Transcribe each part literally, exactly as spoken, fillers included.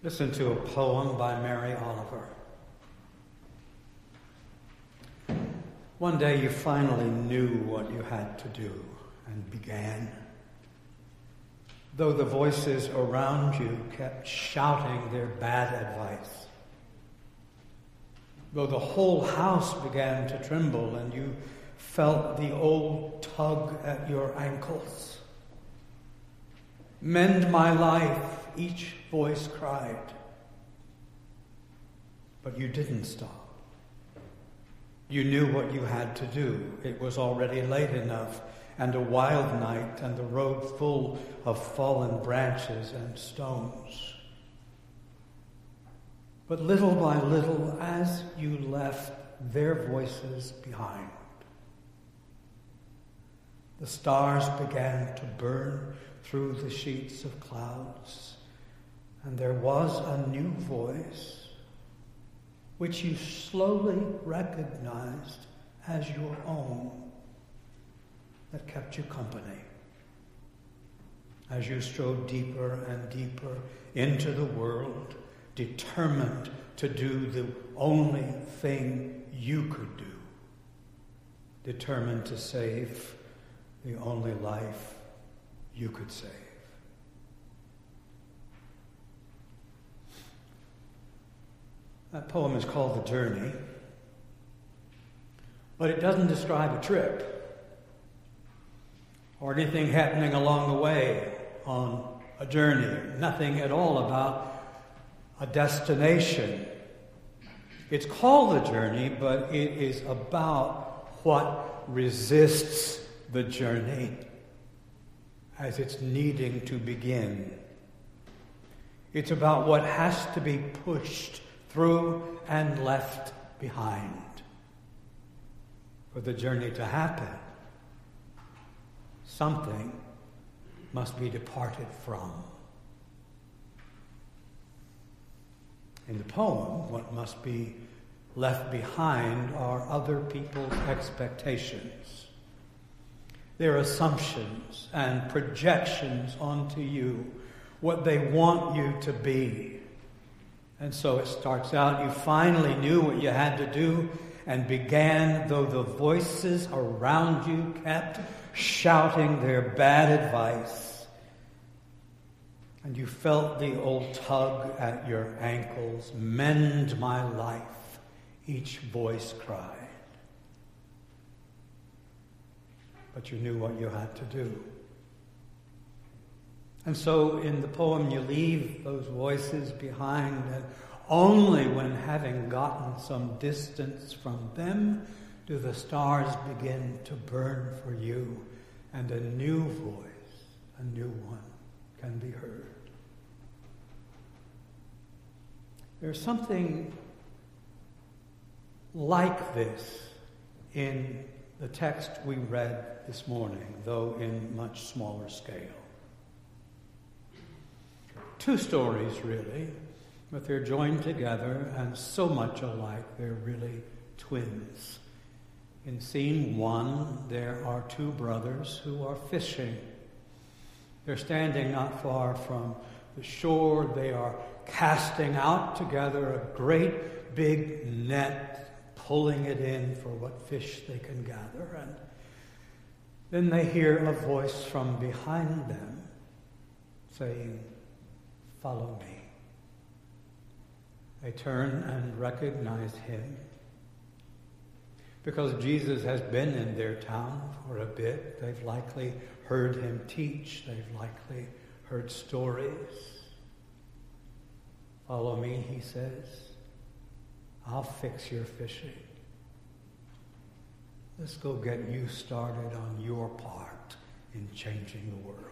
Listen to a poem by Mary Oliver. One day you finally knew what you had to do and began. Though the voices around you kept shouting their bad advice. Though the whole house began to tremble and you felt the old tug at your ankles. Mend my life, each voice cried. But you didn't stop. You knew what you had to do. It was already late enough, and a wild night, and the road full of fallen branches and stones. But little by little, as you left their voices behind, the stars began to burn through the sheets of clouds, and there was a new voice which you slowly recognized as your own, that kept you company as you strode deeper and deeper into the world, determined to do the only thing you could do, determined to save the only life you could save. That poem is called The Journey, but it doesn't describe a trip or anything happening along the way on a journey. Nothing at all about a destination. It's called The Journey, but it is about what resists the journey as it's needing to begin. It's about what has to be pushed through and left behind for the journey to happen. Something must be departed from. In the poem, what must be left behind are other people's expectations, their assumptions and projections onto you, what they want you to be. And so it starts out, you finally knew what you had to do and began, though the voices around you kept shouting their bad advice. And you felt the old tug at your ankles, mend my life, each voice cried. But you knew what you had to do. And so in the poem you leave those voices behind, and only when having gotten some distance from them do the stars begin to burn for you, and a new voice, a new one, can be heard. There's something like this in the text we read this morning, though in much smaller scale. Two stories, really, but they're joined together and so much alike, they're really twins. In scene one, there are two brothers who are fishing. They're standing not far from the shore. They are casting out together a great big net, pulling it in for what fish they can gather. And then they hear a voice from behind them saying, "Follow me." They turn and recognize him because Jesus has been in their town for a bit. They've likely heard him teach. They've likely heard stories. "Follow me," he says. "I'll fix your fishing. Let's go get you started on your part in changing the world."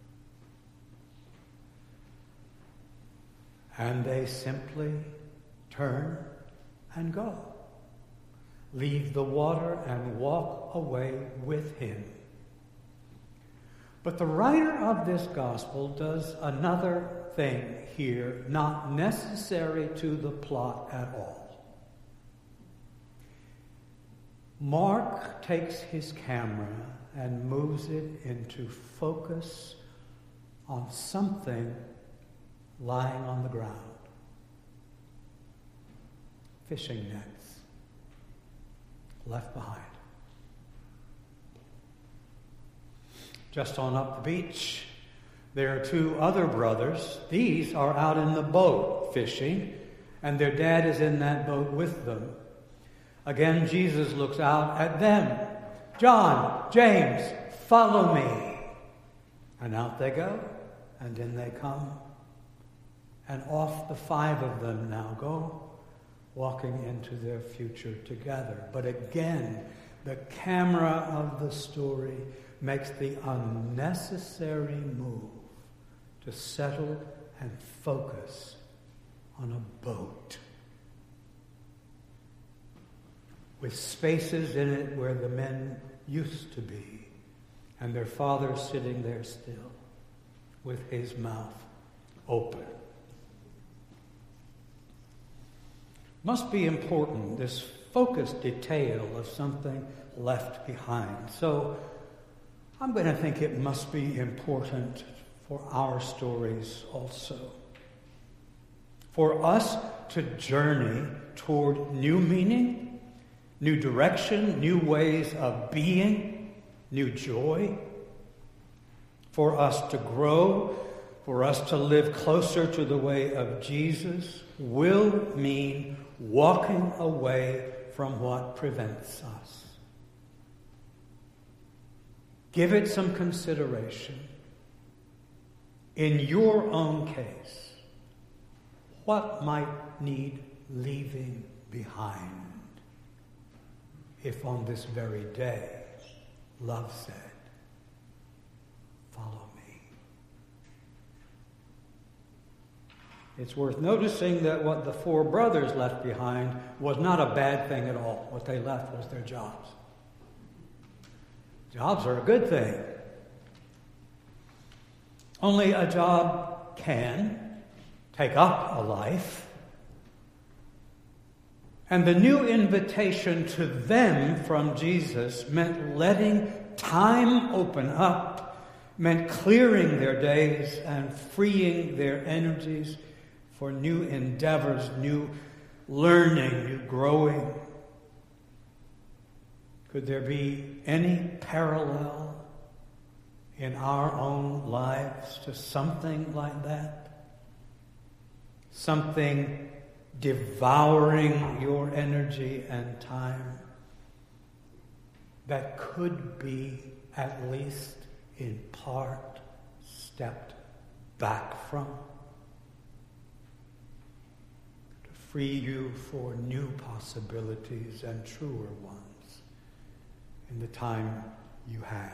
And they simply turn and go. Leave the water and walk away with him. But the writer of this gospel does another thing here, not necessary to the plot at all. Mark takes his camera and moves it into focus on something lying on the ground. fishing nets left behind. Just on up the beach, there are two other brothers. These are out in the boat fishing, and their dad is in that boat with them. Again, Jesus looks out at them. John, James, follow me. And out they go, and in they come. And off the five of them now go, walking into their future together. But again, the camera of the story makes the unnecessary move to settle and focus on a boat with spaces in it where the men used to be, and their father sitting there still with his mouth open. Must be important, this focused detail of something left behind. So I'm going to think it must be important for our stories also. For us to journey toward new meaning, new direction, new ways of being, new joy. For us to grow, for us to live closer to the way of Jesus will mean walking away from what prevents us. Give it some consideration. In your own case, what might need leaving behind if on this very day love said, follow me? It's worth noticing that what the four brothers left behind was not a bad thing at all. What they left was their jobs. Jobs are a good thing. Only a job can take up a life. And the new invitation to them from Jesus meant letting time open up, meant clearing their days and freeing their energies for new endeavors, new learning, new growing. Could there be any parallel in our own lives to something like that? Something devouring your energy and time that could be, at least in part, stepped back from, to free you for new possibilities and truer ones in the time you have.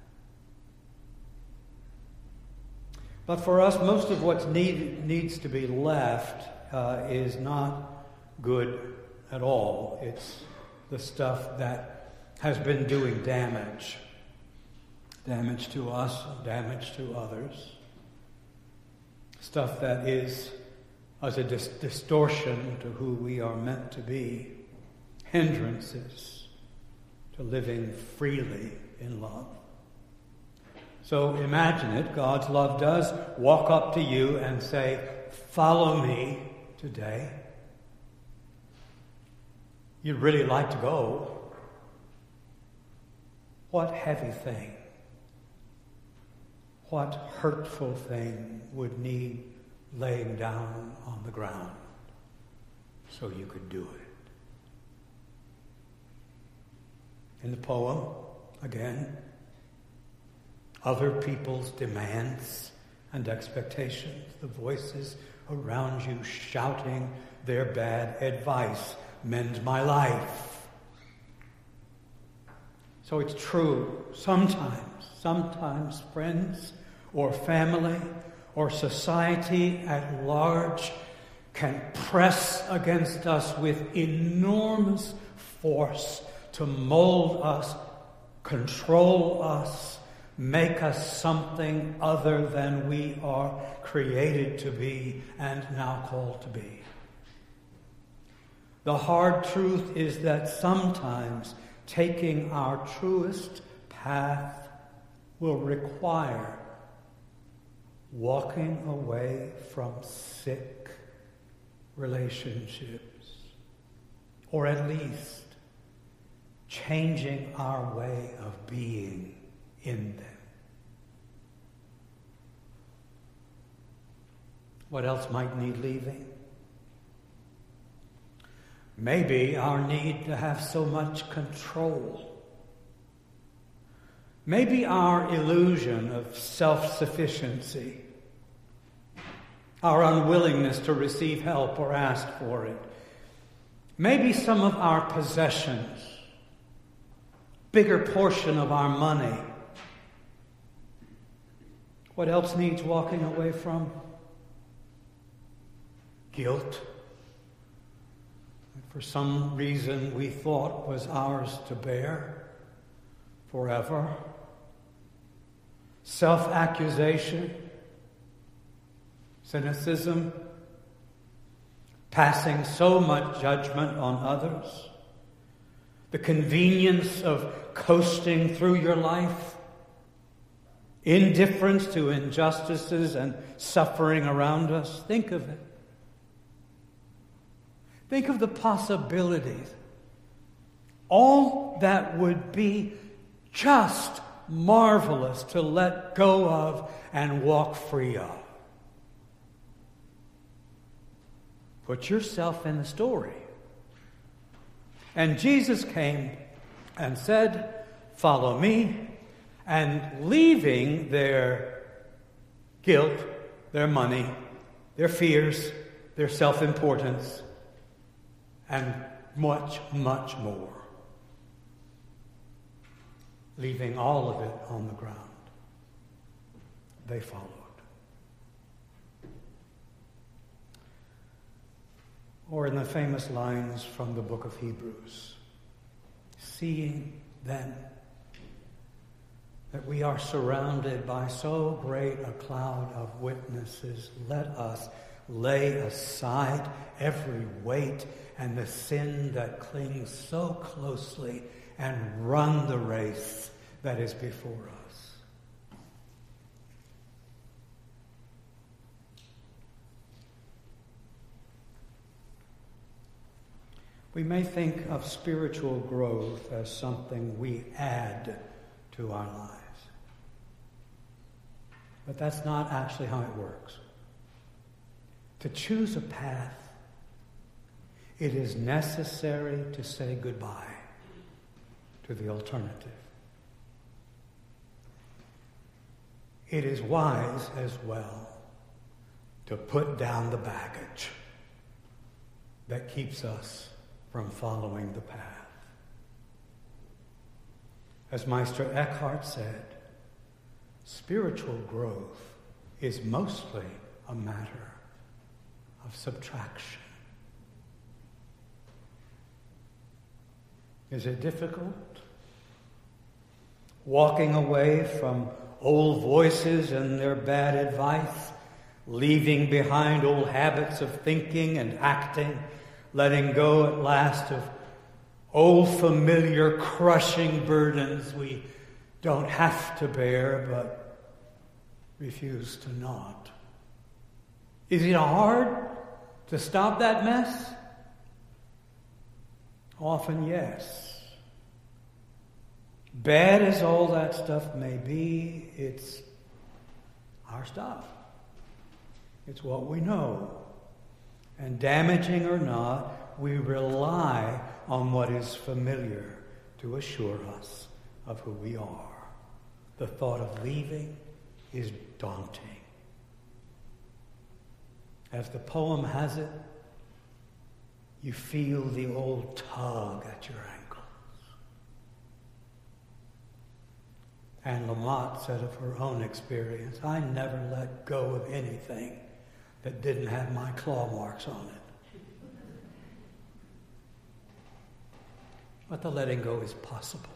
But for us, most of what need, needs to be left uh, is not good at all. It's the stuff that has been doing damage. Damage to us, damage to others. Stuff that is as a dis- distortion to who we are meant to be. Hindrances to living freely in love. So imagine it, God's love does walk up to you and say, follow me today. You'd really like to go. What heavy thing, what hurtful thing would need laying down on the ground so you could do it? In the poem, again, other people's demands and expectations, the voices around you shouting their bad advice, mend my life. So it's true, sometimes, sometimes friends or family or society at large can press against us with enormous force to mold us, control us, make us something other than we are created to be and now called to be. The hard truth is that sometimes taking our truest path will require walking away from sick relationships, or at least changing our way of being in them. What else might need leaving? Maybe our need to have so much control. Maybe our illusion of self-sufficiency, our unwillingness to receive help or ask for it. Maybe some of our possessions, bigger portion of our money. What else needs walking away from? Guilt. For some reason we thought was ours to bear forever. Self-accusation, cynicism, passing so much judgment on others, the convenience of coasting through your life, indifference to injustices and suffering around us. Think of it. Think of the possibilities. All that would be just marvelous to let go of and walk free of. Put yourself in the story. And Jesus came and said, "Follow me," and leaving their guilt, their money, their fears, their self-importance, and much, much more. Leaving all of it on the ground, they followed. Or in the famous lines from the book of Hebrews, seeing then that we are surrounded by so great a cloud of witnesses, let us lay aside every weight and the sin that clings so closely and run the race that is before us. We may think of spiritual growth as something we add to our lives. But that's not actually how it works. To choose a path, it is necessary to say goodbye to the alternative. It is wise as well to put down the baggage that keeps us from following the path. As Meister Eckhart said, spiritual growth is mostly a matter of subtraction. Is it difficult? Walking away from old voices and their bad advice, leaving behind old habits of thinking and acting, letting go at last of old familiar crushing burdens we don't have to bear but refuse to not. Is it hard to stop that mess? Often, yes. Bad as all that stuff may be, it's our stuff. It's what we know. And damaging or not, we rely on what is familiar to assure us of who we are. The thought of leaving is daunting. As the poem has it, you feel the old tug at your ankles. And Lamott said of her own experience, I never let go of anything that didn't have my claw marks on it. But the letting go is possible.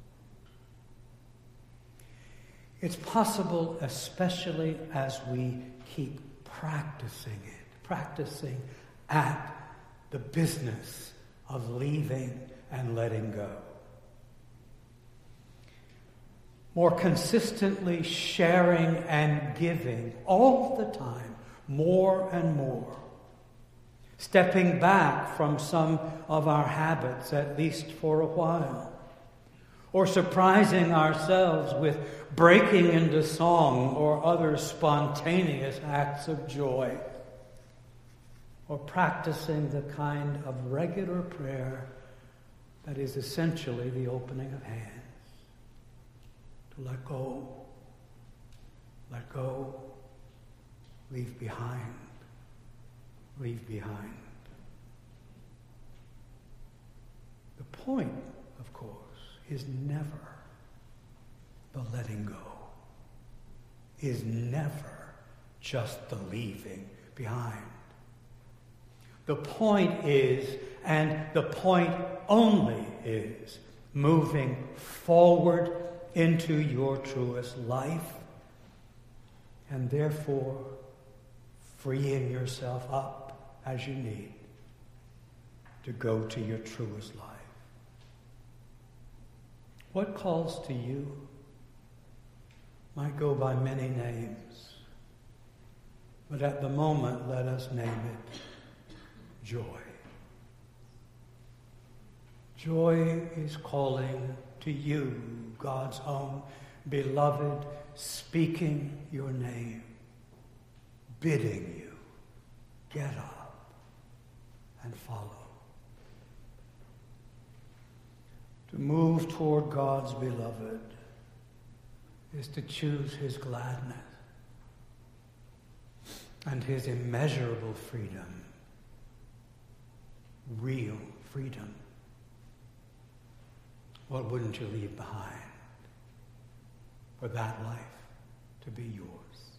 It's possible especially as we keep practicing it, practicing at the business of leaving and letting go. More consistently sharing and giving all the time, more and more, stepping back from some of our habits, at least for a while, or surprising ourselves with breaking into song or other spontaneous acts of joy, or practicing the kind of regular prayer that is essentially the opening of hands. To let go, let go, leave behind, leave behind. The point, of course, is never the letting go, is never just the leaving behind. The point is, and the point only is, moving forward into your truest life, and therefore freeing yourself up as you need to go to your truest life. What calls to you might go by many names, but at the moment let us name it joy. Joy is calling to you, God's own beloved, speaking your name, bidding you get up and follow. To move toward God's beloved is to choose his gladness and his immeasurable freedom, real freedom. What wouldn't you leave behind for that life to be yours?